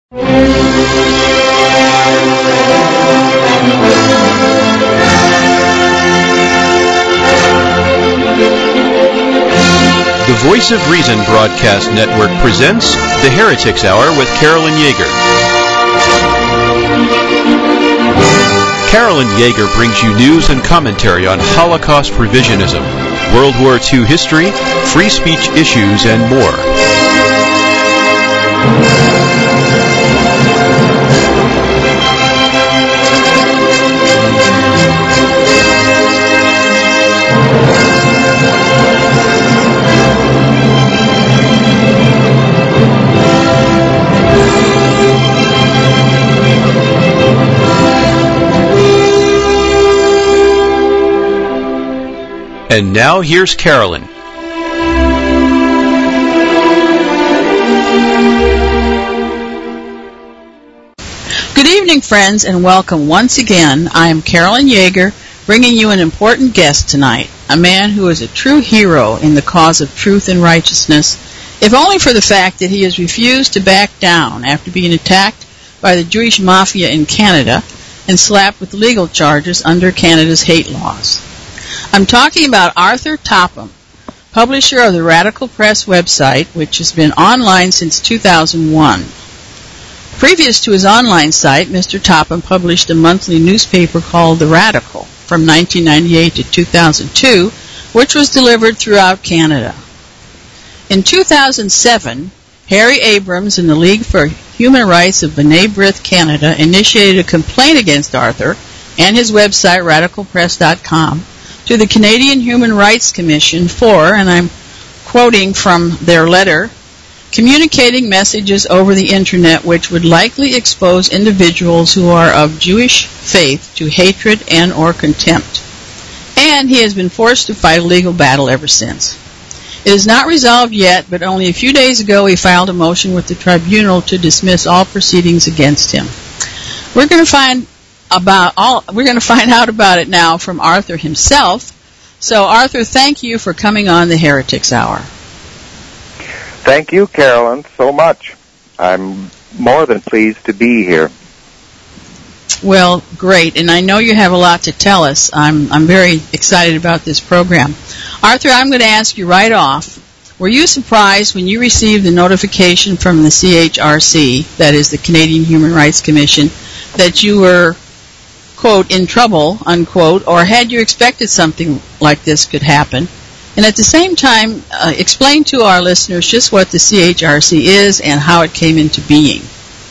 The Voice of Reason Broadcast Network presents The Heretics Hour with Carolyn Yeager. Carolyn Yeager brings you news and commentary on Holocaust revisionism, World War II history, free speech issues, and more. And now here's Carolyn. Good evening, friends, and welcome once again. I am Carolyn Yeager, bringing you an important guest tonight, a man who is a true hero in the cause of truth and righteousness, if only for the fact that he has refused to back down after being attacked by the Jewish mafia in Canada and slapped with legal charges under Canada's hate laws. I'm talking about Arthur Topham, publisher of the Radical Press website, which has been online since 2001. Previous to his online site, Mr. Topham published a monthly newspaper called The Radical from 1998 to 2002, which was delivered throughout Canada. In 2007, Harry Abrams and the League for Human Rights of B'nai B'rith Canada initiated a complaint against Arthur and his website, radicalpress.com, to the Canadian Human Rights Commission for, and I'm quoting from their letter, communicating messages over the internet which would likely expose individuals who are of Jewish faith to hatred and or contempt. And he has been forced to fight a legal battle ever since. It is not resolved yet, but only a few days ago he filed a motion with the tribunal to dismiss all proceedings against him. We're going to find out about it now from Arthur himself. So, Arthur, thank you for coming on the Heretics Hour. Thank you, Carolyn, so much. I'm more than pleased to be here. Well, great, and I know you have a lot to tell us. I'm very excited about this program. Arthur, I'm going to ask you right off, were you surprised when you received the notification from the CHRC, that is the Canadian Human Rights Commission, that you were, quote, in trouble, unquote, or had you expected something like this could happen? And at the same time, explain to our listeners just what the CHRC is and how it came into being.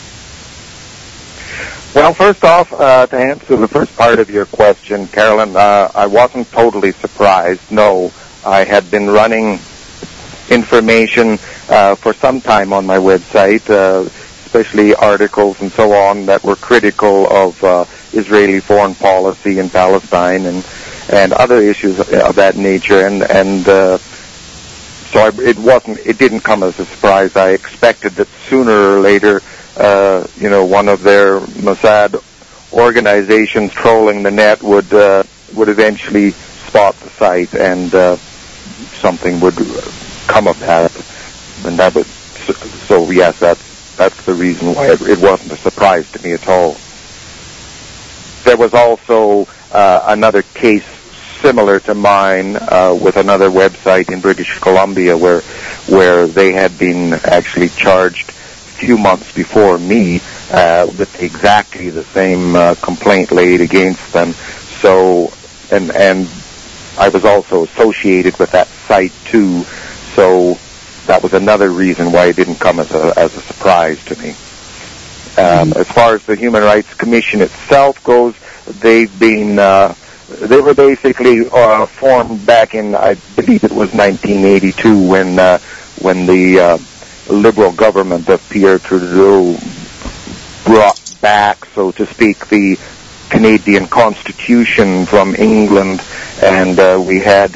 Well, first off, to answer the first part of your question, Carolyn, I wasn't totally surprised. No, I had been running information for some time on my website, especially articles and so on that were critical of Israeli foreign policy in Palestine and other issues of that nature, and so it didn't come as a surprise. I expected that sooner or later, one of their Mossad organizations trolling the net would eventually spot the site, and something would come of that, and that was so. Yes, that's the reason why it wasn't a surprise to me at all. There was also another case similar to mine with another website in British Columbia where they had been actually charged a few months before me with exactly the same complaint laid against them. So, and I was also associated with that site too. So that was another reason why it didn't come as a surprise to me. As far as the Human Rights Commission itself goes, they were basically formed back in, I believe it was 1982, when the Liberal government of Pierre Trudeau brought back, so to speak, the Canadian Constitution from England, and we had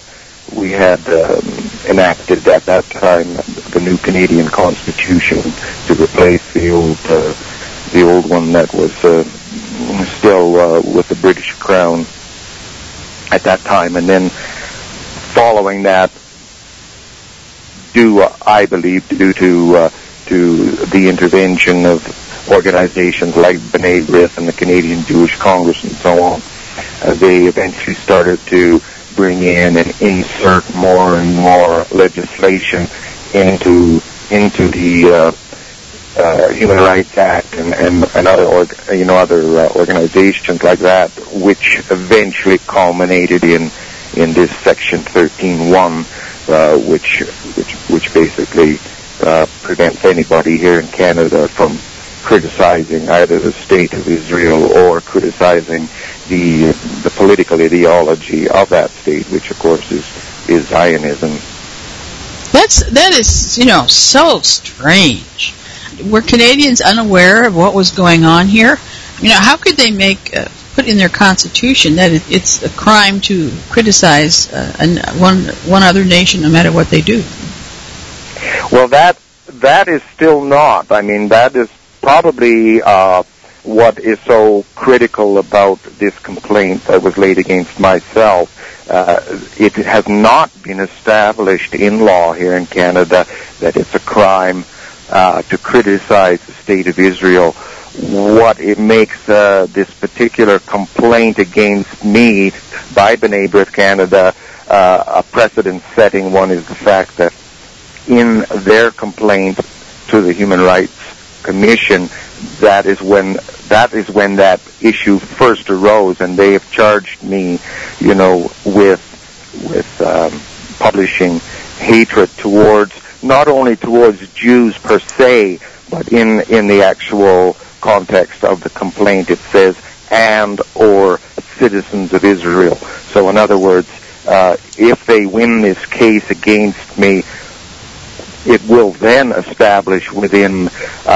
enacted at that time the new Canadian Constitution to replace the old one that was still with the British Crown at that time. And then following that, I believe due to to the intervention of organizations like B'nai B'rith and the Canadian Jewish Congress and so on. They eventually started to bring in and insert more and more legislation into the Human Rights Act and other organizations like that, which eventually culminated in this Section 13.1, which basically prevents anybody here in Canada from criticizing either the state of Israel or criticizing the political ideology of that state, which of course is Zionism. That is so strange. Were Canadians unaware of what was going on here? How could they put in their constitution that it's a crime to criticize one other nation no matter what they do? Well, that is still not. I mean, that is probably what is so critical about this complaint that was laid against myself. It has not been established in law here in Canada that it's a crime to criticize the state of Israel. What it makes this particular complaint against me by B'nai B'rith Canada a precedent-setting one is the fact that in their complaint to the Human Rights Commission, that is when that issue first arose, and they have charged me, with publishing hatred not only towards Jews per se, but in the actual context of the complaint, it says and or citizens of Israel. So in other words, if they win this case against me, it will then establish within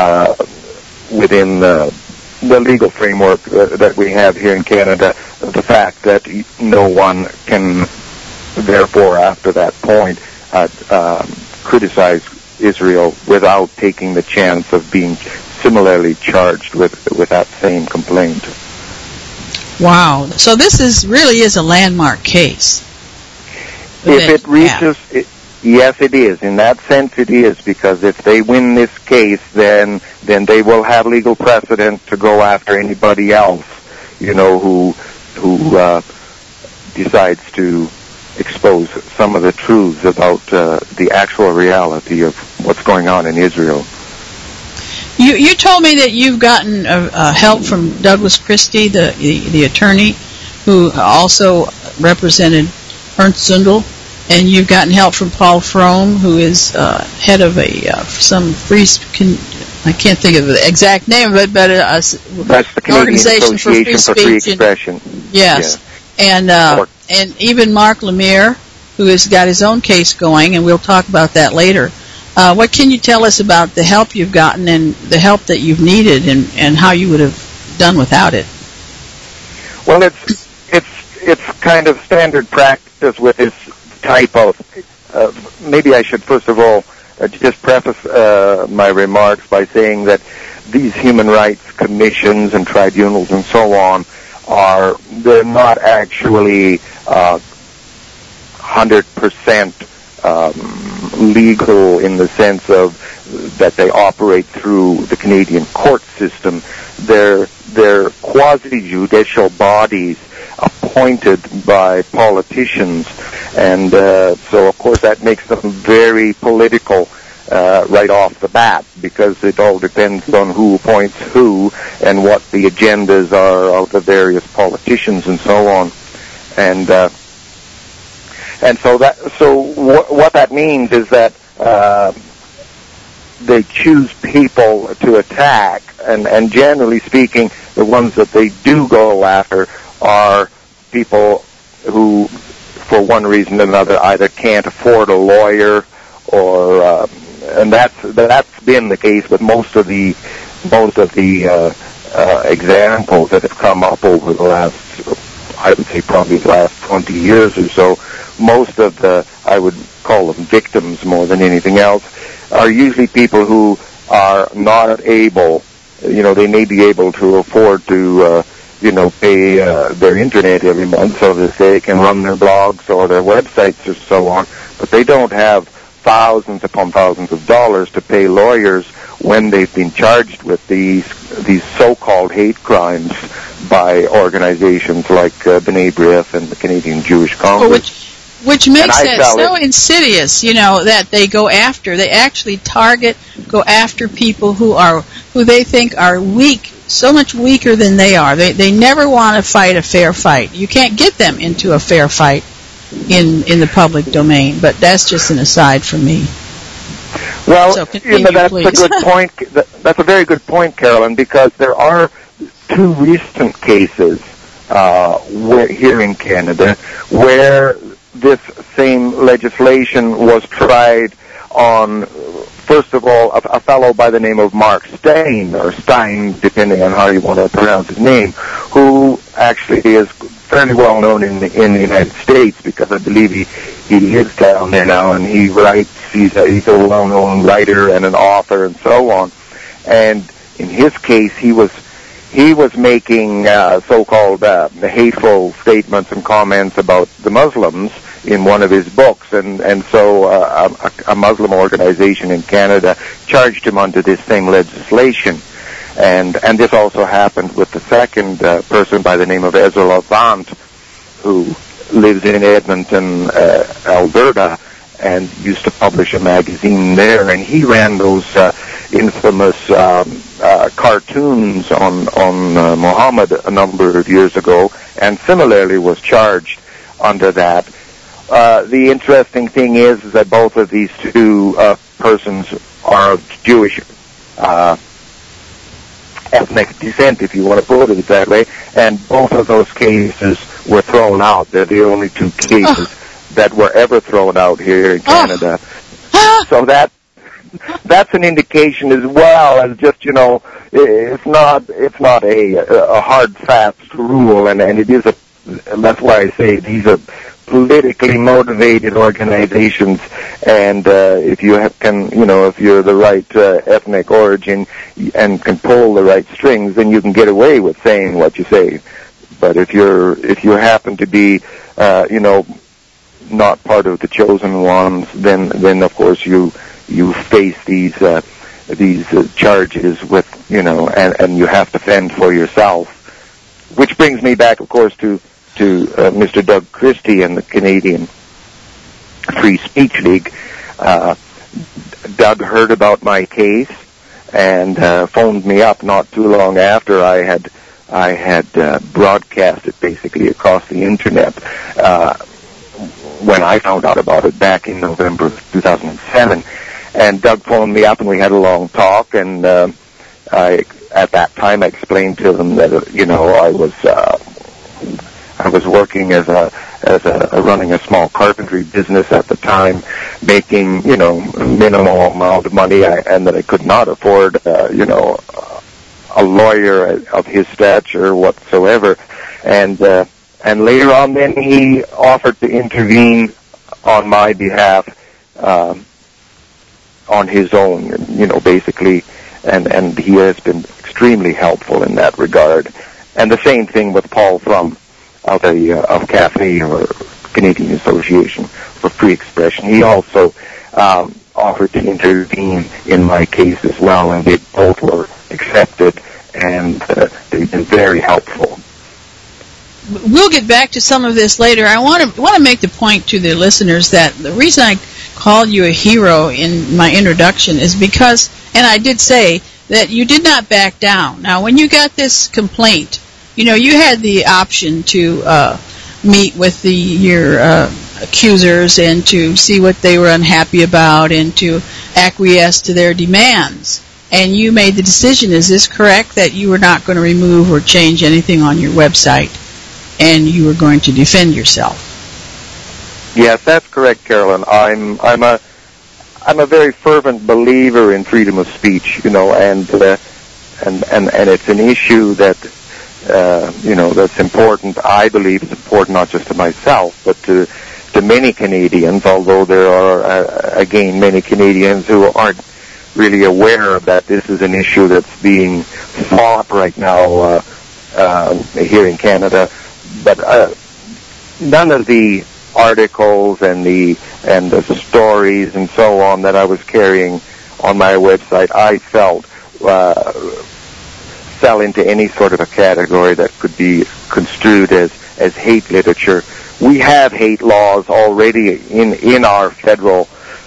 the legal framework that we have here in Canada the fact that no one can, therefore, after that point, criticize Israel without taking the chance of being similarly charged with that same complaint. Wow. So this really is a landmark case. If it reaches... Yes, it is. In that sense, it is, because if they win this case, then they will have legal precedent to go after anybody else, who decides to expose some of the truths about the actual reality of what's going on in Israel. You told me that you've gotten help from Douglas Christie, the attorney, who also represented Ernst Zundel. And you've gotten help from Paul Frome, who is head of some free... I can't think of the exact name of it, but that's the Canadian Association for Free Expression. Yes. And even Mark Lemire, who has got his own case going, and we'll talk about that later. What can you tell us about the help you've gotten and the help that you've needed, and how you would have done without it? Well, it's kind of standard practice with this type of, maybe I should first of all just preface my remarks by saying that these human rights commissions and tribunals and so on they're not actually 100% legal in the sense of that they operate through the Canadian court system. They're quasi-judicial bodies appointed by politicians, and so of course that makes them very political right off the bat, because it all depends on who appoints who and what the agendas are of the various politicians and so on. And so what that means is that they choose people to attack, and generally speaking, the ones that they do go after are people who, for one reason or another, either can't afford a lawyer, or and that's been the case with most of the examples that have come up over the last, I would say probably the last 20 years or so. Most of the, I would call them victims more than anything else, are usually people who are not able, they may be able to afford to pay their internet every month so that they can run their blogs or their websites or so on, but they don't have thousands upon thousands of dollars to pay lawyers when they've been charged with these so-called hate crimes by organizations like B'nai B'rith and the Canadian Jewish Congress. Which makes that so insidious, that they actually go after people who they think are weak, so much weaker than they are. They never want to fight a fair fight. You can't get them into a fair fight in the public domain, but that's just an aside from me. Well, so continue, that's please. a good point. That's a very good point, Carolyn, because there are two recent cases here in Canada where this same legislation was tried on, first of all, a fellow by the name of Mark Steyn, or Stein, depending on how you want to pronounce his name, who actually is fairly well known in the United States, because I believe he lives down there now, and he writes. He's a well-known writer and an author and so on. And in his case, he was making so-called hateful statements and comments about the Muslims in one of his books, and so a Muslim organization in Canada charged him under this same legislation. And this also happened with the second person by the name of Ezra Levant, who lives in Edmonton, Alberta, and used to publish a magazine there, and he ran those infamous cartoons on Muhammad a number of years ago, and similarly was charged under that. The interesting thing is that both of these two persons are of Jewish ethnic descent, if you want to put it that way, and both of those cases were thrown out. They're the only two cases that were ever thrown out here in Canada. So that's an indication as well as just, it's not a hard fast rule, and it is that's why I say these are politically motivated organizations, and if you if you're the right ethnic origin and can pull the right strings, then you can get away with saying what you say. But if you happen to be not part of the chosen ones, then of course you face these charges with and you have to fend for yourself. Which brings me back, of course, to Mr. Doug Christie and the Canadian Free Speech League. Doug heard about my case and phoned me up not too long after I had broadcast it basically across the internet when I found out about it back in November of 2007. And Doug phoned me up and we had a long talk, and at that time I explained to him that I was working as running a small carpentry business at the time, making minimal amount of money, and that I could not afford a lawyer of his stature whatsoever. And later on, then he offered to intervene on my behalf on his own, basically, and he has been extremely helpful in that regard. And the same thing with Paul Thrum of CAFE, or Canadian Association for Free Expression. He also offered to intervene in my case as well, and they both were accepted, and they've been very helpful. We'll get back to some of this later. I want to make the point to the listeners that the reason I called you a hero in my introduction is because, and I did say, that you did not back down. Now, when you got this complaint, you had the option to meet with your accusers and to see what they were unhappy about and to acquiesce to their demands. And you made the decision, is this correct, that you were not going to remove or change anything on your website and you were going to defend yourself? Yes, that's correct, Carolyn. I'm a very fervent believer in freedom of speech, and it's an issue that that's important. I believe it's important not just to myself, but to many Canadians, although there are, again, many Canadians who aren't really aware that this is an issue that's being fought right now here in Canada. But none of the articles and the stories and so on that I was carrying on my website, I felt fell into any sort of a category that could be construed as hate literature. We have hate laws already in our federal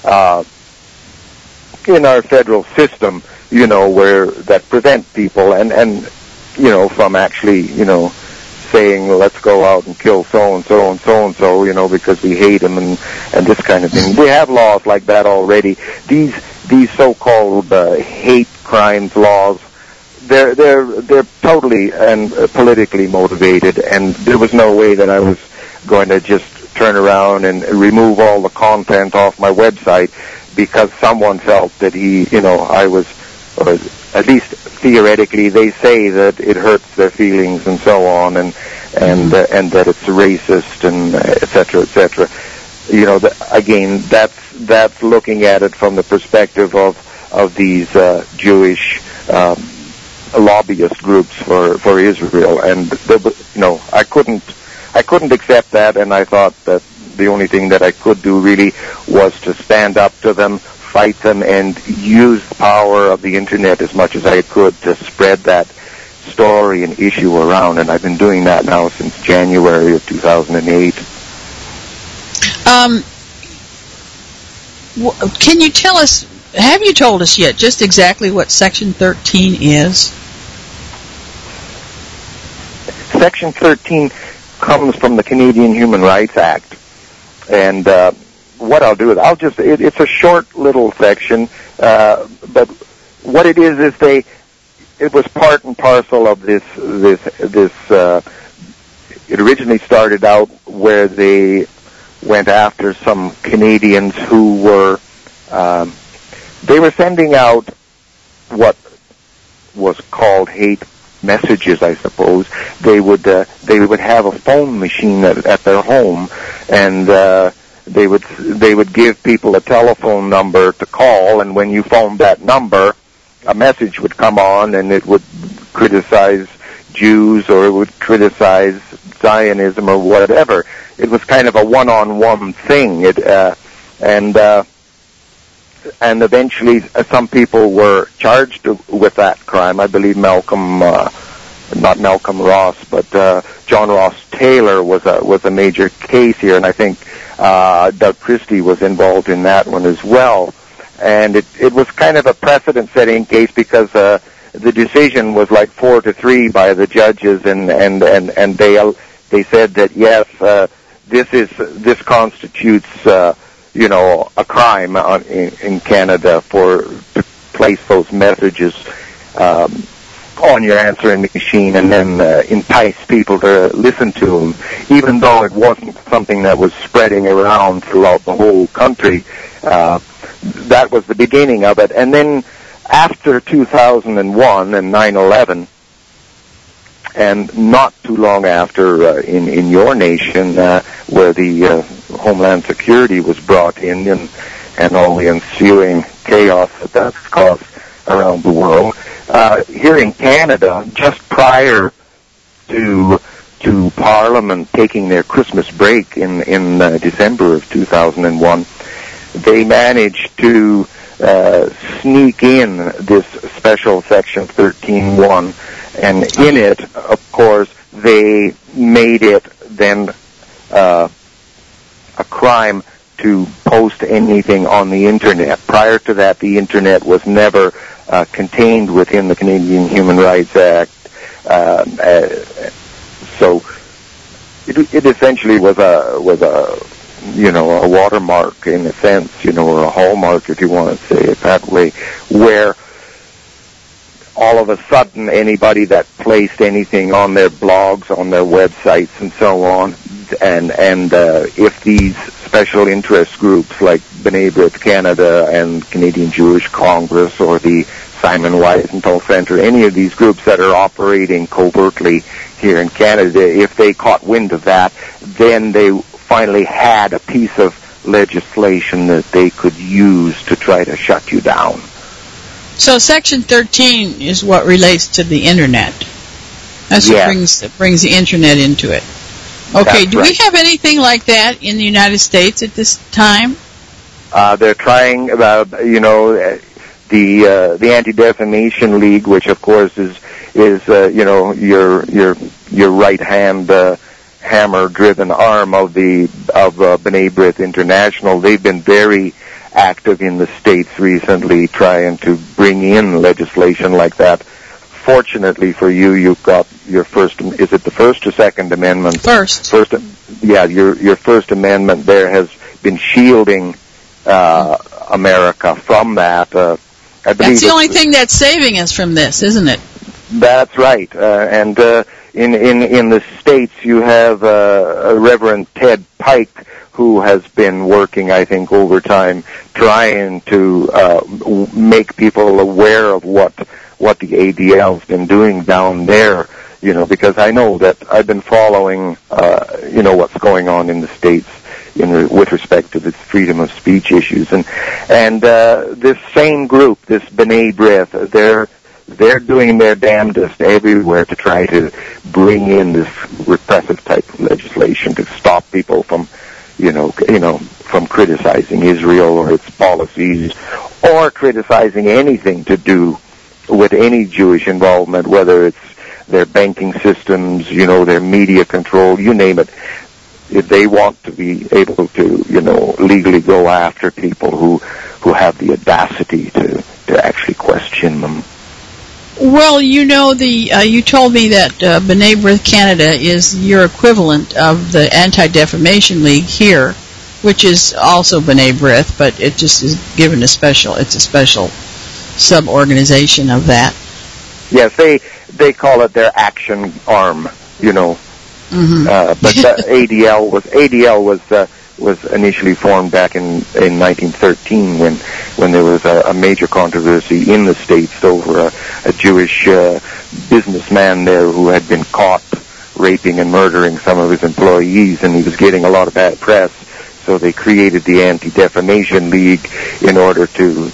system, where that prevent people and from actually saying, well, let's go out and kill so and so and so and so, because we hate them and this kind of thing. We have laws like that already. These so-called hate crimes laws, they're totally and politically motivated, and there was no way that I was going to just turn around and remove all the content off my website because someone felt that I was, or at least theoretically, they say that it hurts their feelings and so on, and that it's racist and et cetera, et cetera. Again, that's looking at it from the perspective of these Jewish lobbyist groups for Israel, and I couldn't accept that, and I thought that the only thing that I could do really was to stand up to them, fight them, and use the power of the internet as much as I could to spread that story and issue around, and I've been doing that now since January of 2008. Can you tell us, have you told us yet just exactly what Section 13 is? Section 13 comes from the Canadian Human Rights Act, and what I'll do is it's a short little section, but what it is it was part and parcel of this it originally started out where they went after some Canadians who were they were sending out what was called hate messages, I suppose. They would have a phone machine at their home, and they would give people a telephone number to call, and when you phoned that number, a message would come on, and it would criticize Jews, or it would criticize Zionism or whatever. It was kind of a one-on-one thing. And eventually some people were charged with that crime. I believe not Malcolm Ross, but John Ross Taylor was a major case here, and I think Doug Christie was involved in that one as well. And it was kind of a precedent-setting case because the decision was like 4-3 by the judges, and they said that yes, this constitutes a crime in Canada to place those messages on your answering machine and then entice people to listen to them, even though it wasn't something that was spreading around throughout the whole country. That was the beginning of it. And then after 2001 and 9/11, and not too long after in your nation, where the Homeland Security was brought in and all the ensuing chaos that's caused around the world, here in Canada, just prior to Parliament taking their Christmas break in December of 2001, they managed to sneak in this special Section 13.1, and in it, of course, they made it then a crime to post anything on the Internet. Prior to that, the Internet was never contained within the Canadian Human Rights Act. So it essentially was a watermark in a sense, or a hallmark, if you want to say it that way, where all of a sudden anybody that placed anything on their blogs, on their websites, and so on, and if these special interest groups like B'nai B'rith Canada and Canadian Jewish Congress or the Simon Wiesenthal Center, any of these groups that are operating covertly here in Canada, if they caught wind of that, then they finally had a piece of legislation that they could use to try to shut you down. So Section 13 is what relates to the Internet. That's what brings the Internet into it. Okay, do we have anything like that in the United States at this time? They're trying, the the Anti-Defamation League, which of course is your right hand hammer-driven arm of B'nai B'rith International. They've been very active in the States recently, trying to bring in legislation like that. Fortunately for you, you've got your first. Is it the First or Second Amendment? First. Yeah, your First Amendment there has been shielding America from that. I believe that's the only thing that's saving us from this, isn't it? That's right. And in the States, you have Reverend Ted Pike, who has been working, I think, overtime, trying to make people aware of what the ADL's been doing down there. Because I know that I've been following, what's going on in the States with respect to the freedom of speech issues, and this same group, this B'nai B'rith, they're doing their damnedest everywhere to try to bring in this repressive type of legislation to stop people from, from criticizing Israel or its policies, or criticizing anything to do with any Jewish involvement, whether it's their banking systems, their media control, you name it. If they want to be able to, legally go after people who have the audacity to actually question them. Well, you told me that B'nai B'rith Canada is your equivalent of the Anti-Defamation League here, which is also B'nai B'rith, but it just is given it's a special sub-organization of that. Yes, they call it their action arm, Mm-hmm. But ADL was initially formed back in 1913 when there was a major controversy in the States over a Jewish businessman there who had been caught raping and murdering some of his employees, and he was getting a lot of bad press. So they created the Anti-Defamation League in order to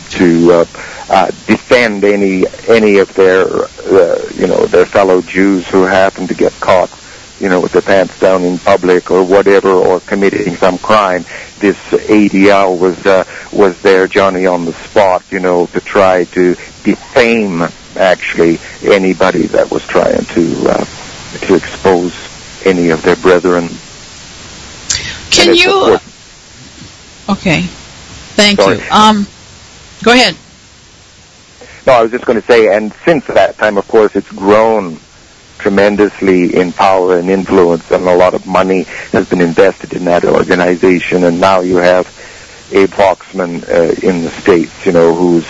defend any of their their fellow Jews who happened to get caught with their pants down in public or whatever, or committing some crime. This ADL was there, Johnny on the spot, to try to defame actually anybody that was trying to expose any of their brethren. Can you? Okay, thank you. Go ahead. No, I was just going to say, and since that time, of course, it's grown tremendously in power and influence, and a lot of money has been invested in that organization. And now you have Abe Foxman in the States, who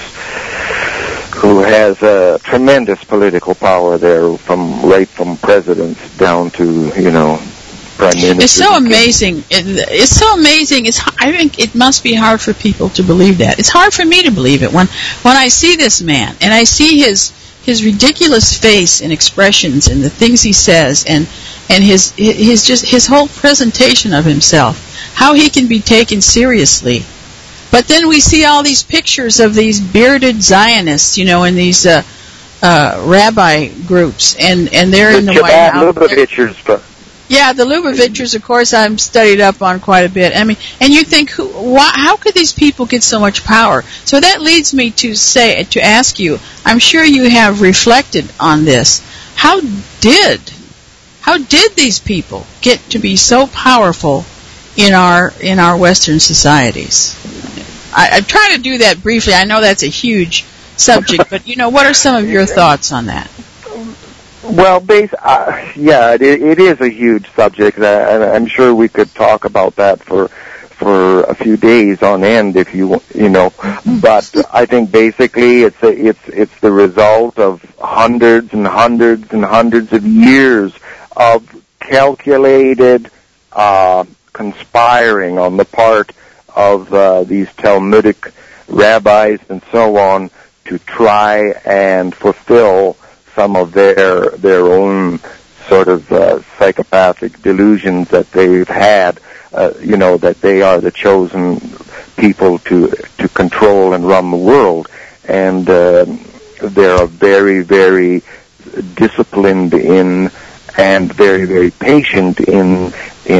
has tremendous political power there, from presidents down to prime minister. It's so amazing. It's so amazing. I think it must be hard for people to believe that. It's hard for me to believe it when I see this man and I see his ridiculous face and expressions and the things he says and his whole presentation of himself, how he can be taken seriously. But then we see all these pictures of these bearded Zionists, in these rabbi groups, and they're in the White House. Yeah, the Lubovichers, of course, I'm studied up on quite a bit. I mean, and you think, how could these people get so much power? So that leads me to ask you, I'm sure you have reflected on this. How did these people get to be so powerful in our Western societies? I try to do that briefly. I know that's a huge subject, but what are some of your thoughts on that? Well, it is a huge subject, and I'm sure we could talk about that for a few days on end, if you know. But I think basically it's the result of hundreds and hundreds and hundreds of years of calculated conspiring on the part of these Talmudic rabbis and so on to try and fulfill some of their own sort of psychopathic delusions that they've had, that they are the chosen people to control and run the world. And they're very, very disciplined in and very, very patient in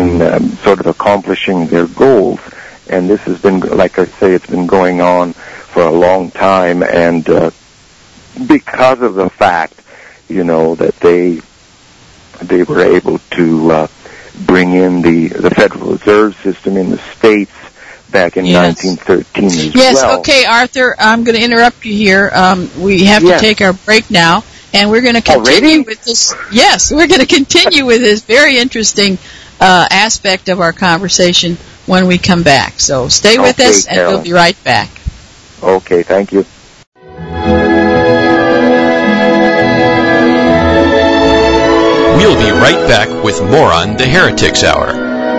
sort of accomplishing their goals. And this has been, like I say, it's been going on for for a long time, and because of the fact, that they were able to bring in the Federal Reserve System in the States back in 1913 as well. Yes, okay, Arthur, I'm going to interrupt you here. We have to take our break now, and we're going to continue with this. Yes, we're going to continue with this very interesting aspect of our conversation when we come back. So stay with us, and we'll be right back. Okay, thank you. We'll be right back with more on the Heretics Hour.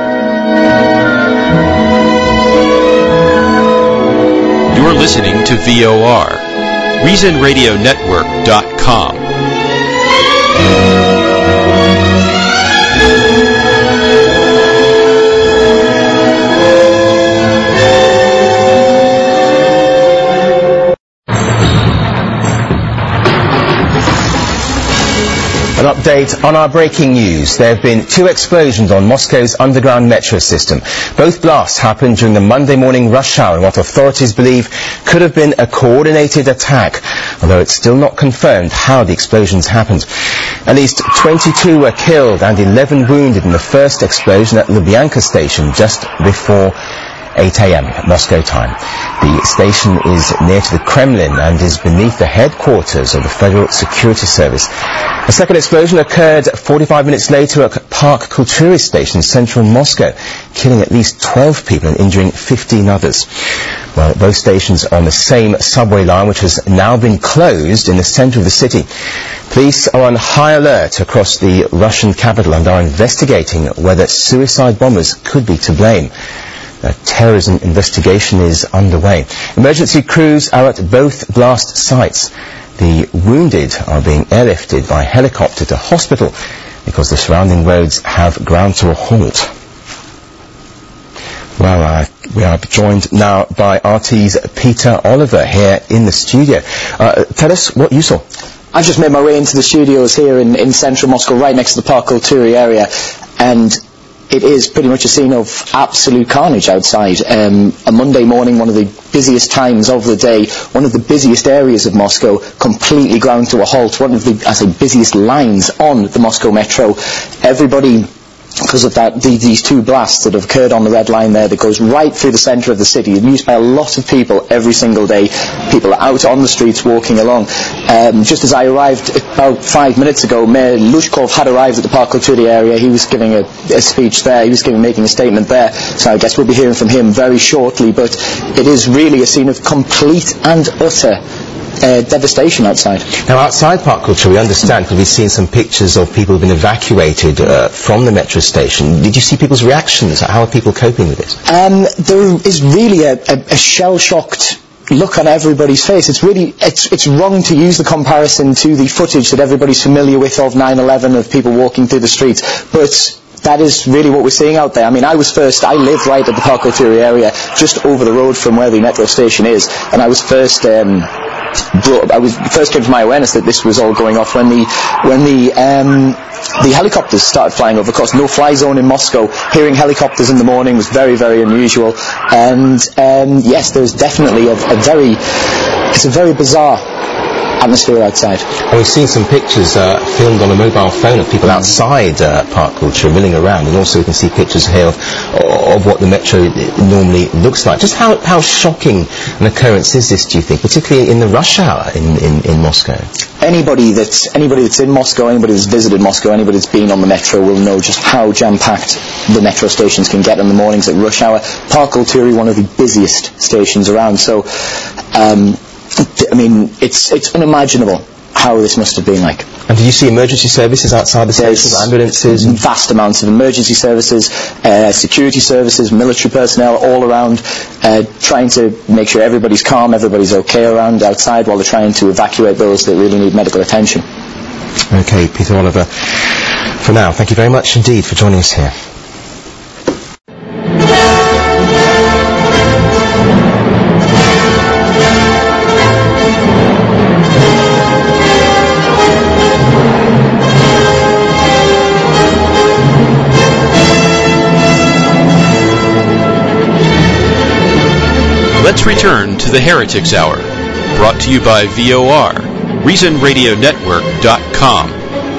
You're listening to VOR, ReasonRadioNetwork.com. An update on our breaking news. There have been 2 explosions on Moscow's underground metro system. Both blasts happened during the Monday morning rush hour in what authorities believe could have been a coordinated attack, although it's still not confirmed how the explosions happened. At least 22 were killed and 11 wounded in the first explosion at Lubyanka station just before 8 a.m. Moscow time. The station is near to the Kremlin and is beneath the headquarters of the Federal Security Service. A second explosion occurred 45 minutes later at Park Kultury station in central Moscow, killing at least 12 people and injuring 15 others. Well, both stations are on the same subway line, which has now been closed in the center of the city. Police are on high alert across the Russian capital and are investigating whether suicide bombers could be to blame. A terrorism investigation is underway. Emergency crews are at both blast sites. The wounded are being airlifted by helicopter to hospital because the surrounding roads have ground to a halt. Well, we are joined now by RT's Peter Oliver here in the studio. Tell us what you saw. I've just made my way into the studios here in central Moscow, right next to the Park Kultury area, and it is pretty much a scene of absolute carnage outside. A Monday morning, one of the busiest times of the day, one of the busiest areas of Moscow, completely ground to a halt, one of the, busiest lines on the Moscow Metro. Everybody, because of these 2 blasts that have occurred on the red line there that goes right through the centre of the city, used by a lot of people every single day. People are out on the streets walking along. Just as I arrived about 5 minutes ago, Mayor Lushkov had arrived at the Park Kultury area. He was giving a speech there. He was making a statement there. So I guess we'll be hearing from him very shortly. But it is really a scene of complete and utter devastation outside. Now, outside Park Kultury, we understand, because we've seen some pictures of people who've been evacuated from the metro station. Did you see people's reactions? How are people coping with this? There is really a shell-shocked look on everybody's face. It's wrong to use the comparison to the footage that everybody's familiar with of 9/11, of people walking through the streets, but that is really what we're seeing out there. I mean, I live right at the Park Kultury area, just over the road from where the metro station is, and I was first came to my awareness that this was all going off when the helicopters started flying over. Of course, no fly zone in Moscow. Hearing helicopters in the morning was very, very unusual. And yes, there's definitely it's a very bizarre atmosphere outside. And we've seen some pictures filmed on a mobile phone of people outside Park Kultury milling around, and also we can see pictures here of what the metro normally looks like. Just how shocking an occurrence is this, do you think, particularly in the rush hour in Moscow? Anybody that's in Moscow, anybody that's visited Moscow, anybody that's been on the metro will know just how jam-packed the metro stations can get in the mornings at rush hour. Park Kultury, one of the busiest stations around, so I mean, it's unimaginable how this must have been like. And did you see emergency services outside the station, ambulances? Vast amounts of emergency services, security services, military personnel all around, trying to make sure everybody's calm, everybody's okay around outside while they're trying to evacuate those that really need medical attention. Okay, Peter Oliver, for now, thank you very much indeed for joining us here. Let's return to the Heretics Hour, brought to you by VOR, ReasonRadioNetwork.com.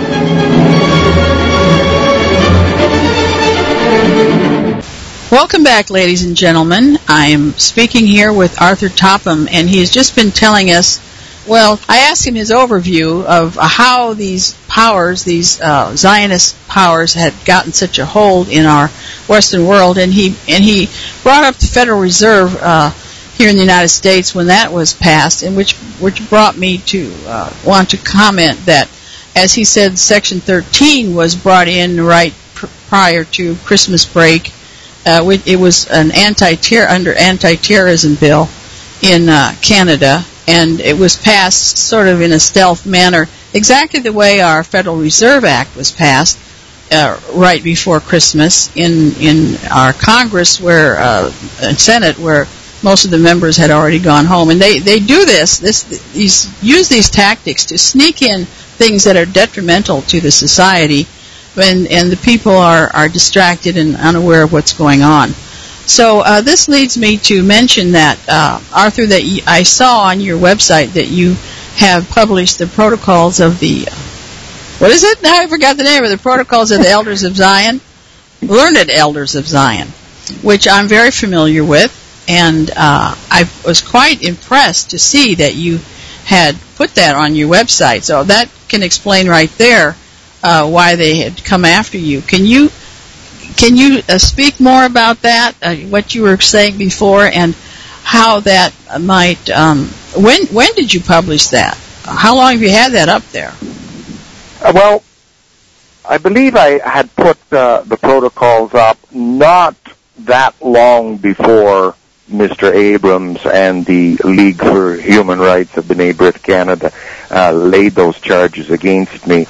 Welcome back, ladies and gentlemen. I am speaking here with Arthur Topham, and he has just been telling us, well, I asked him his overview of how these powers, these Zionist powers, had gotten such a hold in our Western world, and he brought up the Federal Reserve here in the United States when that was passed, and which brought me to want to comment that, as he said, Section 13 was brought in right prior to Christmas break. It was an anti-terrorism bill in Canada, and it was passed sort of in a stealth manner, exactly the way our Federal Reserve Act was passed right before Christmas in our Congress, and Senate, where most of the members had already gone home. And they do use these tactics to sneak in things that are detrimental to the society, and the people are distracted and unaware of what's going on. So this leads me to mention that, Arthur, that I saw on your website that you have published the protocols of the, what is it? Now I forgot the name of the protocols of the Elders of Zion, Learned Elders of Zion, which I'm very familiar with, and I was quite impressed to see that you had put that on your website. So that can explain right there why they had come after you. Can you speak more about that, what you were saying before, and how that might, when did you publish that? How long have you had that up there? Well, I believe I had put the protocols up not that long before Mr. Abrams and the League for Human Rights of B'nai B'rith Canada laid those charges against me.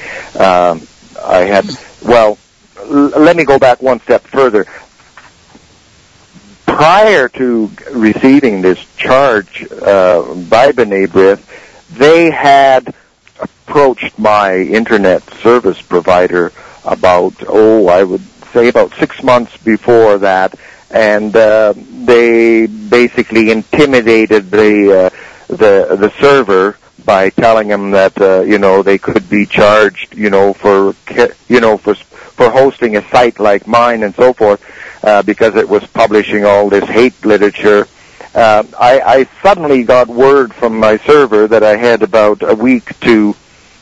Let me go back one step further. Prior to receiving this charge by B'nai B'rith, they had approached my internet service provider about 6 months before that, and they basically intimidated the server by telling them that they could be charged for hosting a site like mine and so forth, because it was publishing all this hate literature. I suddenly got word from my server that I had about a week to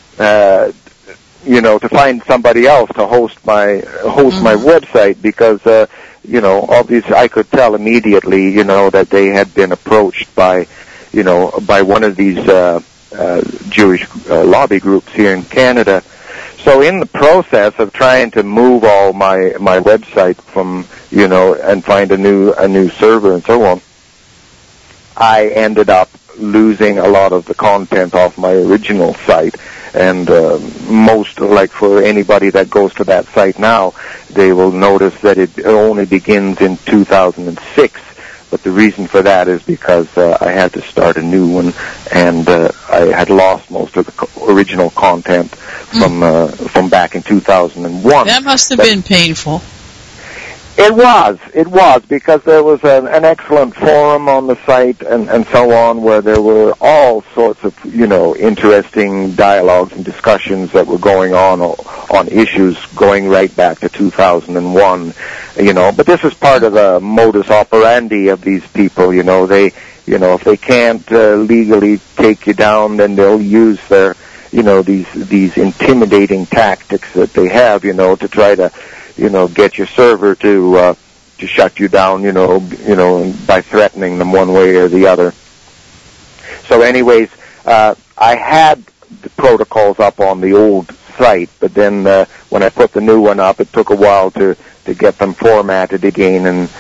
find somebody else to host my website, because obviously I could tell immediately that they had been approached by one of these Jewish lobby groups here in Canada. So in the process of trying to move all my website from and find a new server and so on, I ended up losing a lot of the content off my original site. And for anybody that goes to that site now, they will notice that it only begins in 2006. But the reason for that is because I had to start a new one, and I had lost most of the original content from back in 2001. That must have been painful. It was, because there was an excellent forum on the site and so on, where there were all sorts of, interesting dialogues and discussions that were going on issues going right back to 2001, but this is part of the modus operandi of these people, they, if they can't legally take you down, then they'll use their, these intimidating tactics that they have, to try to, get your server to shut you down, by threatening them one way or the other. So anyways, I had the protocols up on the old site, but then when I put the new one up, it took a while to get them formatted again and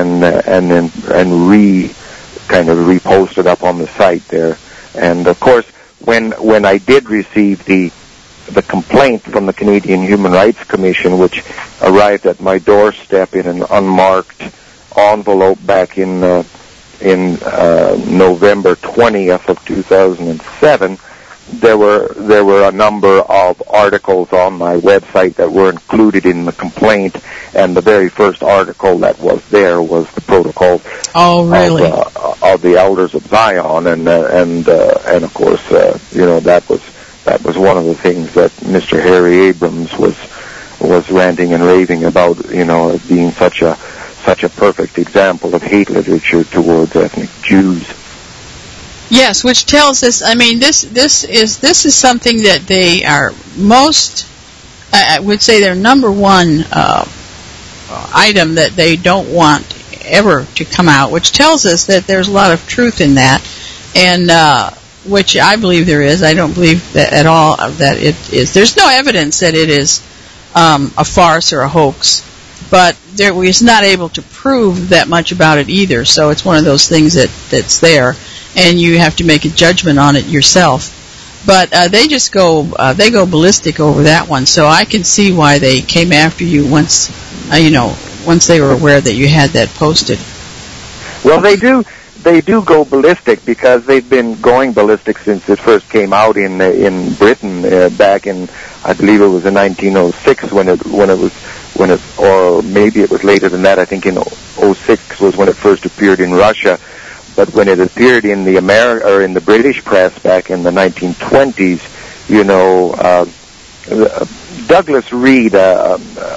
reposted up on the site there. And of course, when I did receive the complaint from the Canadian Human Rights Commission, which arrived at my doorstep in an unmarked envelope back in November 20th of 2007, there were a number of articles on my website that were included in the complaint, and the very first article that was there was the protocols of the Elders of Zion, and of course, that was one of the things that Mr. Harry Abrams was ranting and raving about, as being such a perfect example of hate literature towards ethnic Jews. Yes, which tells us, I mean, this is something that they are most, I would say their number one item that they don't want ever to come out, which tells us that there's a lot of truth in that, and which I believe there is. I don't believe that at all that it is. There's no evidence that it is a farce or a hoax, but we're not able to prove that much about it either, so it's one of those things that's there, and you have to make a judgment on it yourself. But they just go ballistic over that one, so I can see why they came after you once they were aware that you had that posted. Well, they do go ballistic, because they've been going ballistic since it first came out in Britain back in, I believe it was in 1906 when it, or maybe it was later than that. I think in 06 was when it first appeared in Russia. But when it appeared in the in the British press back in the 1920s, Douglas Reed, a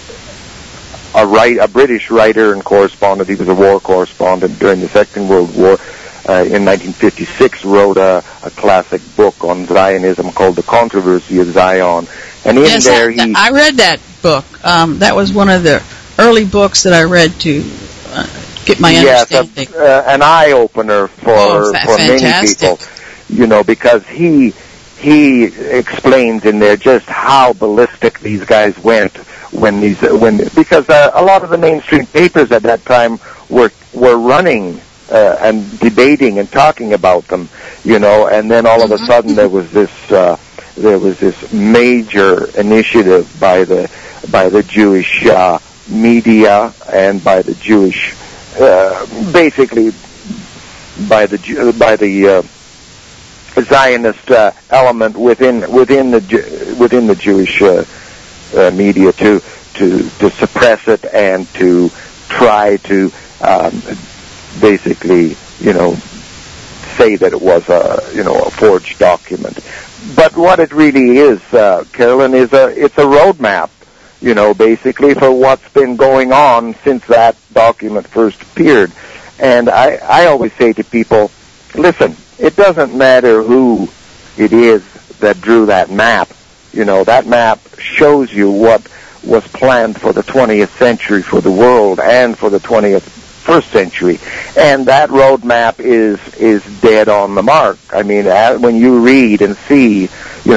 British writer and correspondent, he was a war correspondent during the Second World War, in 1956 wrote a classic book on Zionism called The Controversy of Zion. And in there I read that book. That was one of the early books that I read to get my understanding. Yes, an eye-opener for many people, because he explains in there just how ballistic these guys went because a lot of the mainstream papers at that time were running and debating and talking about them, and then all of a sudden there was this major initiative by the Jewish media and by the Jewish basically by the Zionist element within the Jewish media to suppress it and to try to basically say that it was a forged document. But what it really is, Carolyn, it's a roadmap, basically for what's been going on since that document first appeared. And I always say to people, listen, it doesn't matter who it is that drew that map. That map shows you what was planned for the 20th century for the world and for the 21st century. And that roadmap is dead on the mark. I mean, when you read and see,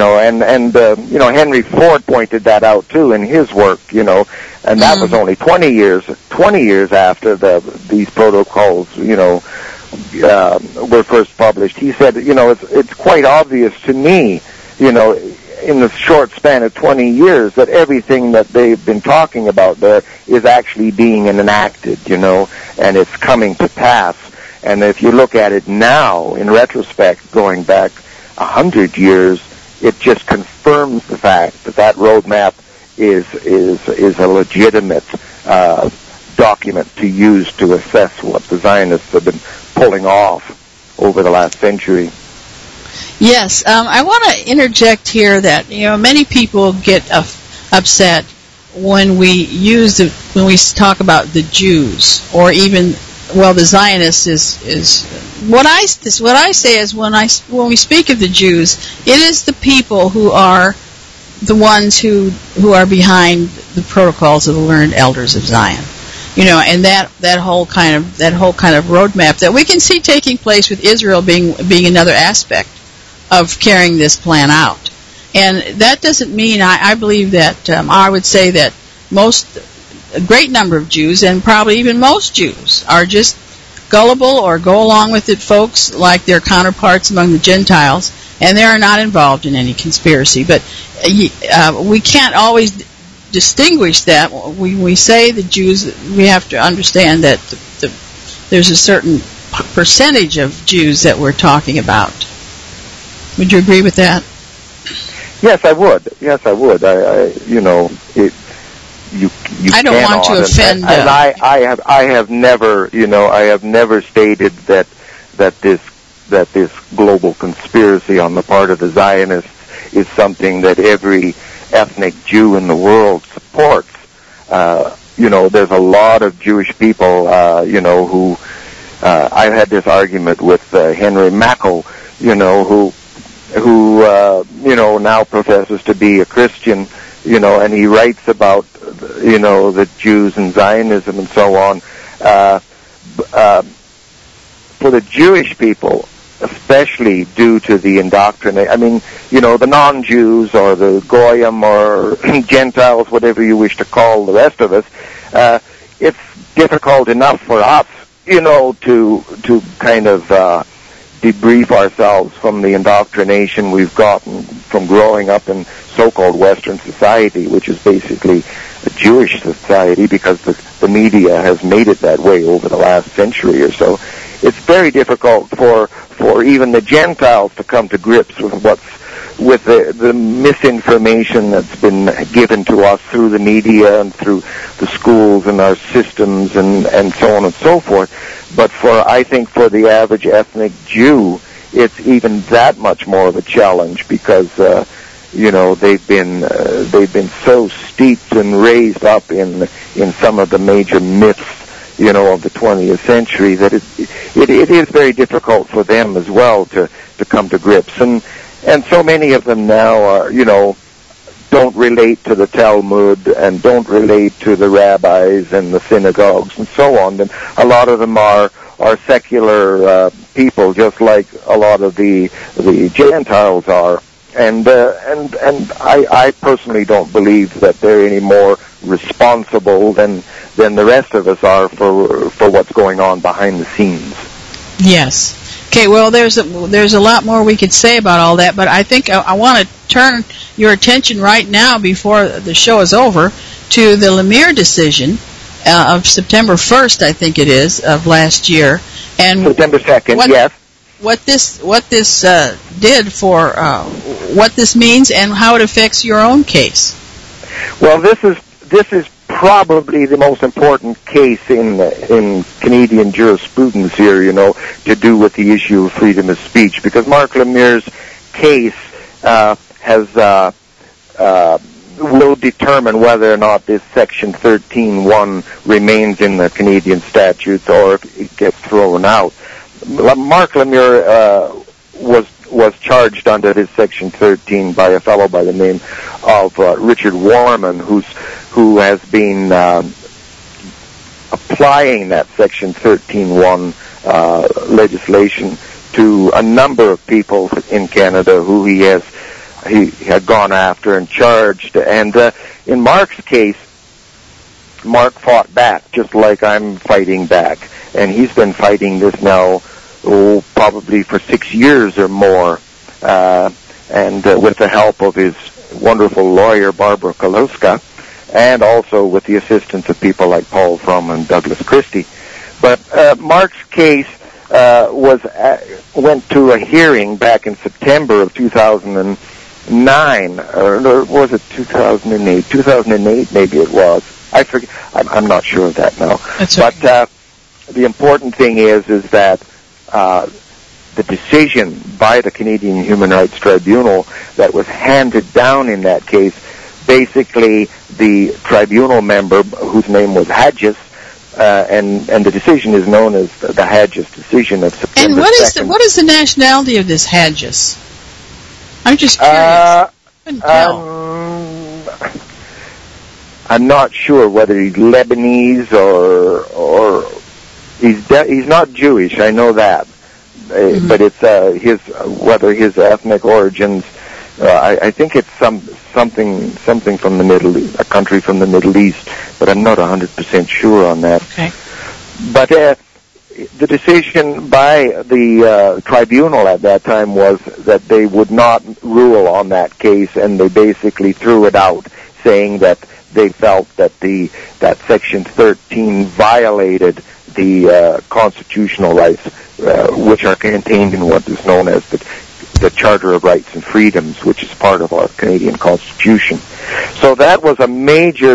Henry Ford pointed that out too in his work, and that was only 20 years after these protocols, were first published. He said, it's quite obvious to me, in the short span of 20 years that everything that they've been talking about there is actually being enacted, and it's coming to pass. And if you look at it now, in retrospect, going back 100 years, it just confirms the fact that roadmap is a legitimate document to use to assess what the Zionists have been pulling off over the last century. Yes, I want to interject here that many people get upset when we talk about the Jews, or even the Zionists is what I say is when we speak of the Jews, it is the people who are the ones who are behind the protocols of the learned elders of Zion. And that whole kind of roadmap that we can see taking place with Israel being another aspect of carrying this plan out. And that doesn't mean, I believe that, I would say that a great number of Jews, and probably even most Jews, are just gullible or go along with it folks like their counterparts among the Gentiles, and they are not involved in any conspiracy. But we can't always distinguish that. We say the Jews, we have to understand that there's a certain percentage of Jews that we're talking about. Would you agree with that? Yes, I would. Yes, I would. You I don't want to offend. And I have never, I have never stated that this global conspiracy on the part of the Zionists is something that every ethnic Jew in the world supports. There's a lot of Jewish people, who I've had this argument with Henry Mackel, who now professes to be a Christian, and he writes about, the Jews and Zionism and so on. For the Jewish people, especially due to the indoctrination, the non-Jews or the Goyim or Gentiles, whatever you wish to call the rest of us, it's difficult enough for us, to kind of debrief ourselves from the indoctrination we've gotten from growing up in so-called Western society, which is basically a Jewish society because the media has made it that way over the last century or so. It's very difficult for even the Gentiles to come to grips with with the misinformation that's been given to us through the media and through the schools and our systems and so on and so forth. But I think for the average ethnic Jew, it's even that much more of a challenge because they've been so steeped and raised up in some of the major myths of the 20th century that it is very difficult for them as well to come to grips. And so many of them now are, don't relate to the Talmud and don't relate to the rabbis and the synagogues and so on. And a lot of them are secular people, just like a lot of the Gentiles are. And I personally don't believe that they're any more responsible than the rest of us are for what's going on behind the scenes. Yes. Okay, well, there's a lot more we could say about all that, but I think I want to turn your attention right now before the show is over to the Lemire decision of September 1st, I think it is, of last year. And September 2nd, yes. What this did for what this means and how it affects your own case. Well, this is probably the most important case in Canadian jurisprudence here, to do with the issue of freedom of speech, because Mark Lemire's case will determine whether or not this Section 13.1 remains in the Canadian statutes or if it gets thrown out. Mark Lemire was charged under his Section 13 by a fellow by the name of Richard Warman, who has been applying that Section 13.1 legislation to a number of people in Canada who he had gone after and charged. And in Mark's case, Mark fought back, just like I'm fighting back. And he's been fighting this now, probably for 6 years or more, and with the help of his wonderful lawyer, Barbara Kaluska, and also with the assistance of people like Paul Frum and Douglas Christie. But Mark's case went to a hearing back in September of 2009, or was it 2008? 2008, maybe it was. I forget. I'm not sure of that now. But the important thing is that the decision by the Canadian Human Rights Tribunal that was handed down in that case, basically the tribunal member, whose name was Hadgis, and the decision is known as the Hadgis decision of September 2nd. And what is the nationality of this Hadgis? I'm just curious. I couldn't tell. I'm not sure whether he's Lebanese or he's not Jewish. I know that, but it's whether his ethnic origins. I think it's something from the a country from the Middle East, but I'm not 100% sure on that. Okay. But the decision by the tribunal at that time was that they would not rule on that case, and they basically threw it out, saying that they felt that that Section 13 violated the constitutional rights which are contained in what is known as the the Charter of Rights and Freedoms, which is part of our Canadian Constitution. So that was a major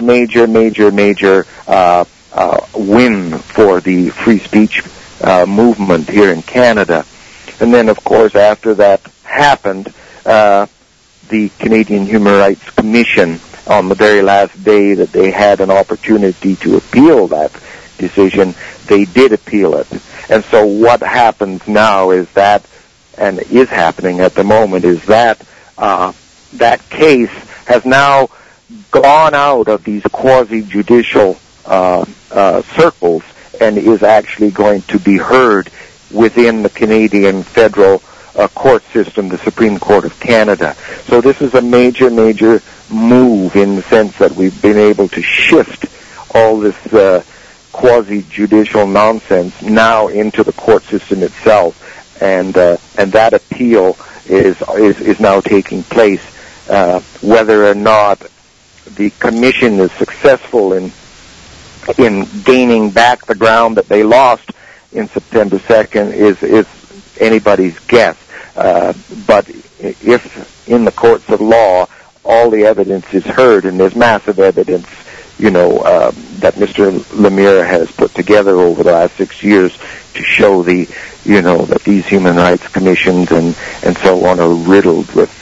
win for the free speech movement here in Canada. And then, of course, after that happened, the Canadian Human Rights Commission, on the very last day that they had an opportunity to appeal that decision, they did appeal it. And so what happens now is that, and is happening at the moment, is that that case has now gone out of these quasi-judicial circles and is actually going to be heard within the Canadian federal court system, the Supreme Court of Canada. So this is a major move in the sense that we've been able to shift all this quasi-judicial nonsense now into the court system itself, and that appeal is now taking place. Whether or not the commission is successful in gaining back the ground that they lost in September 2nd is anybody's guess. But if in the courts of law all the evidence is heard, and there's massive evidence, that Mr. Lemire has put together over the last 6 years to show that these human rights commissions and so on are riddled with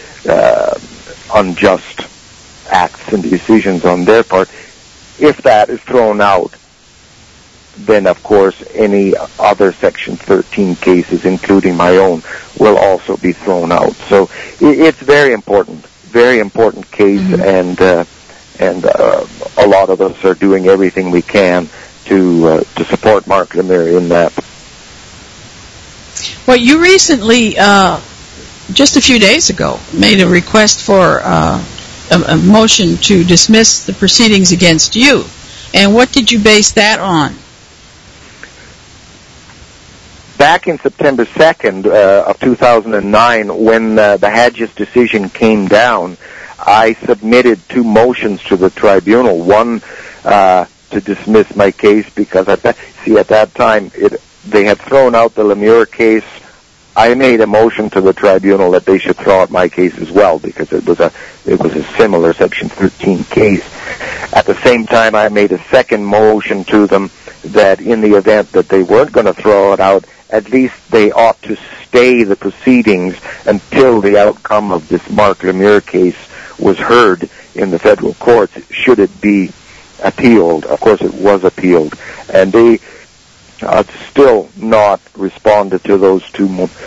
unjust acts and decisions on their part. If that is thrown out, then of course any other Section 13 cases, including my own, will also be thrown out. So it's very important case, and a lot of us are doing everything we can to support Mark Lemire in that. Well, you recently, just a few days ago, made a request for a motion to dismiss the proceedings against you. And what did you base that on? Back in September 2nd of 2009, when the Hadgis decision came down, I submitted 2 motions to the tribunal. One to dismiss my case because at that time they had thrown out the Lemire case. I made a motion to the tribunal that they should throw out my case as well because it was a similar Section 13 case. At the same time, I made a second motion to them that in the event that they weren't going to throw it out, at least they ought to stay the proceedings until the outcome of this Mark Lemire case was heard in the federal courts, should it be appealed. Of course, it was appealed. And they still not responded to those two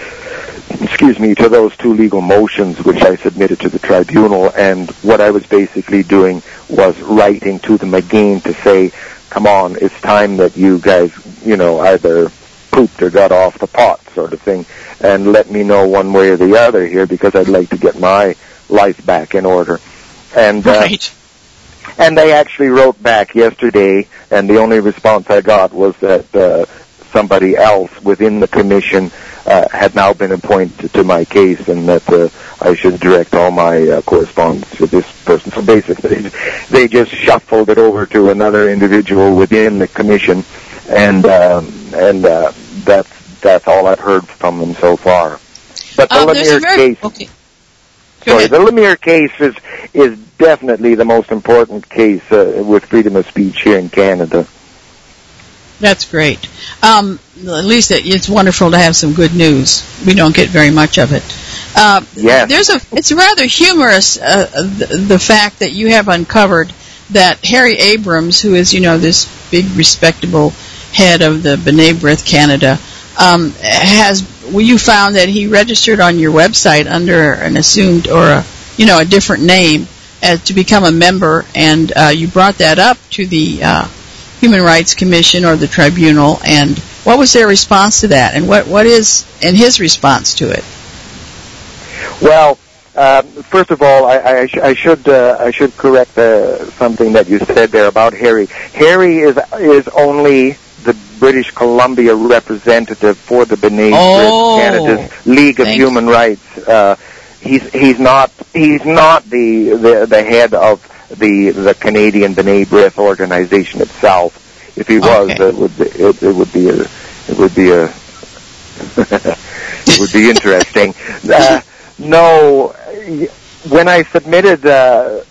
legal motions which I submitted to the tribunal. And what I was basically doing was writing to them again to say, come on, it's time that you guys, either pooped or got off the pot sort of thing, and let me know one way or the other here, because I'd like to get my life back in order. And right. And they actually wrote back yesterday, and the only response I got was that somebody else within the commission had now been appointed to my case, and that I should direct all my correspondence to this person. So basically, they just shuffled it over to another individual within the commission, and that's all I've heard from them so far. But the Lemire case. Okay. The Lemire case is definitely the most important case with freedom of speech here in Canada. That's great. At least it's wonderful to have some good news. We don't get very much of it. Yes. It's rather humorous, the fact that you have uncovered that Harry Abrams, who is, this big respectable head of the B'nai B'rith Canada, you found that he registered on your website under an assumed or a different name to become a member, and you brought that up to the Human Rights Commission or the tribunal. And what was their response to that, and what is his response to it? Well, first of all, I should correct something that you said there about Harry. Harry is only the British Columbia representative for the B'nai B'rith Canada's League of Human Rights. He's not the head of the Canadian B'nai B'rith organization itself. If he was, it would be a It would be interesting. No, when I submitted that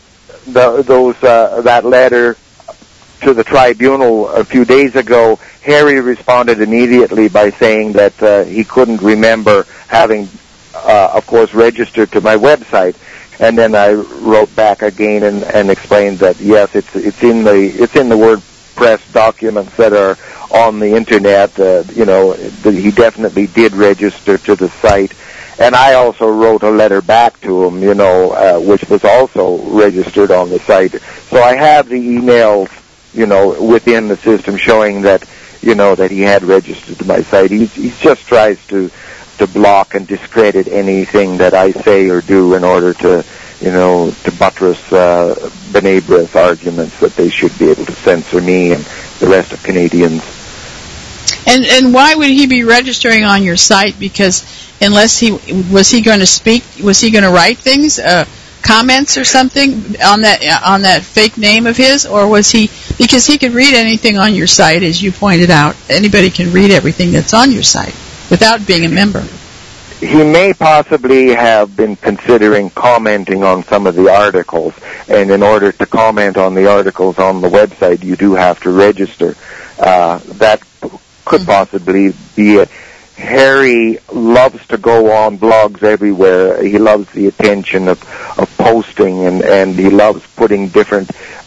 letter to the tribunal a few days ago, Harry responded immediately by saying that he couldn't remember having, of course, registered to my website. And then I wrote back again and explained that yes, it's in the WordPress documents that are on the internet. He definitely did register to the site. And I also wrote a letter back to him, which was also registered on the site. So I have the emails, within the system showing that, that he had registered to my site. He just tries to block and discredit anything that I say or do in order to buttress B'nai B'rith's arguments that they should be able to censor me and the rest of Canadians. And why would he be registering on your site? Because was he going to speak? Was he going to write things, comments or something on that fake name of his, or was he? Because he could read anything on your site, as you pointed out. Anybody can read everything that's on your site without being a member. He may possibly have been considering commenting on some of the articles, and in order to comment on the articles on the website, you do have to register. That could possibly be it. Harry loves to go on blogs everywhere. He loves the attention of posting, and he loves putting different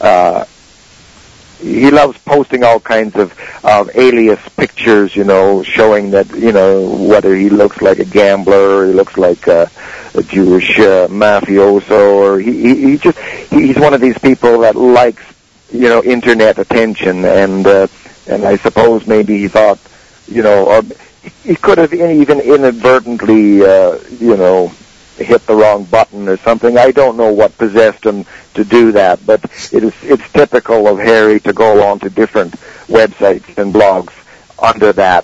he loves posting all kinds of alias pictures, showing that, whether he looks like a gambler or he looks like a Jewish mafioso, or he's one of these people that likes, internet attention, and I suppose maybe he thought, or he could have even inadvertently, hit the wrong button or something. I don't know what possessed him to do that, but it's typical of Harry to go on to different websites and blogs under that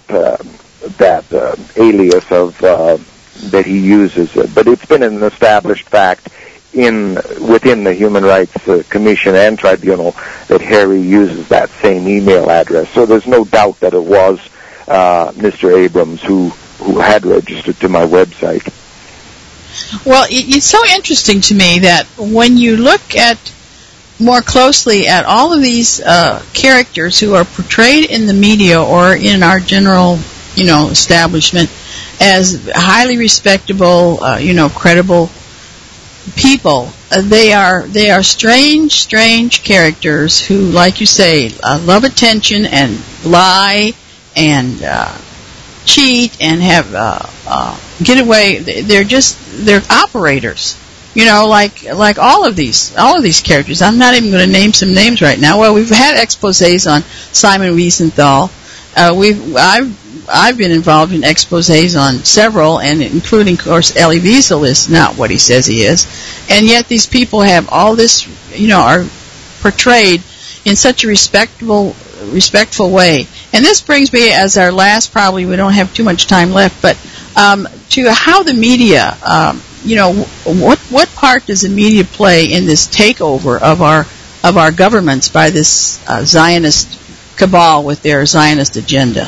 alias of that he uses. But it's been an established fact within the Human Rights Commission and Tribunal that Harry uses that same email address. So there's no doubt that it was Mr. Abrams who had registered to my website. Well, it's so interesting to me that when you look more closely at all of these characters who are portrayed in the media or in our general, establishment as highly respectable, credible people, they are strange characters who, like you say, love attention and lie and cheat and have get away. They're operators, like all of these characters. I'm not even going to name some names right now. Well, we've had exposés on Simon Wiesenthal. I've been involved in exposés on several, and including, of course, Elie Wiesel is not what he says he is, and yet these people have all this, are portrayed in such a respectful way. And this brings me as our last, probably we don't have too much time left, but to how the media, what part does the media play in this takeover of our governments by this Zionist cabal with their Zionist agenda?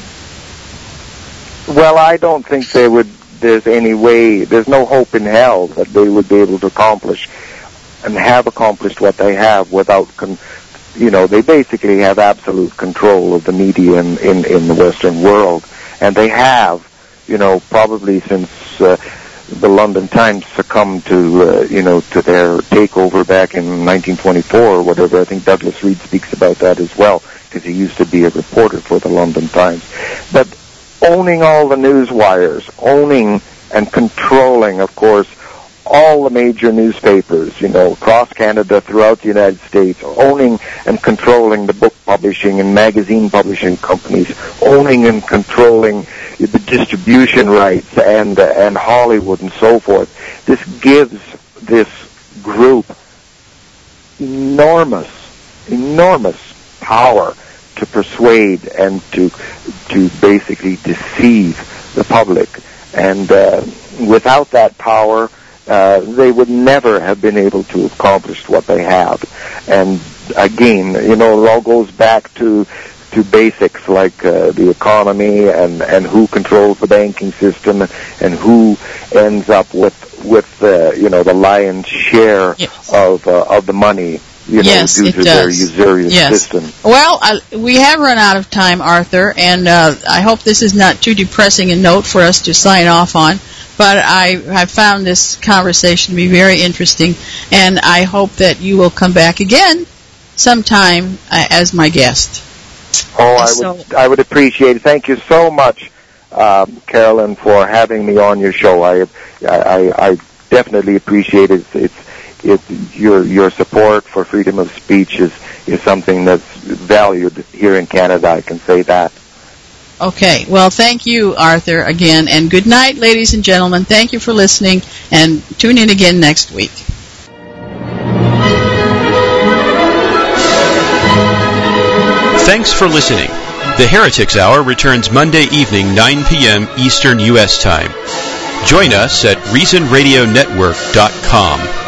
Well, I don't think there's any way, there's no hope in hell that they would be able to accomplish and have accomplished what they have without they basically have absolute control of the media in the Western world, and they have, probably since the London Times succumbed to their takeover back in 1924 or whatever. I think Douglas Reed speaks about that as well, because he used to be a reporter for the London Times. But owning all the news wires, owning and controlling, of course, all the major newspapers, across Canada, throughout the United States, owning and controlling the book publishing and magazine publishing companies, owning and controlling the distribution rights and Hollywood and so forth. This gives this group enormous power to persuade and to basically deceive the public. And without that power, they would never have been able to accomplish what they have. And again, it all goes back to to basics like the economy and who controls the banking system and who ends up with the lion's share of the money. Due to their usurious system. Well, we have run out of time, Arthur, and I hope this is not too depressing a note for us to sign off on. But I have found this conversation to be very interesting, and I hope that you will come back again sometime as my guest. Oh, I would appreciate it. Thank you so much, Carolyn, for having me on your show. I definitely appreciate it. Your support for freedom of speech is something that's valued here in Canada. I can say that. Okay. Well, thank you, Arthur, again, and good night, ladies and gentlemen. Thank you for listening, and tune in again next week. Thanks for listening. The Heretics Hour returns Monday evening, 9 p.m. Eastern U.S. Time. Join us at ReasonRadioNetwork.com.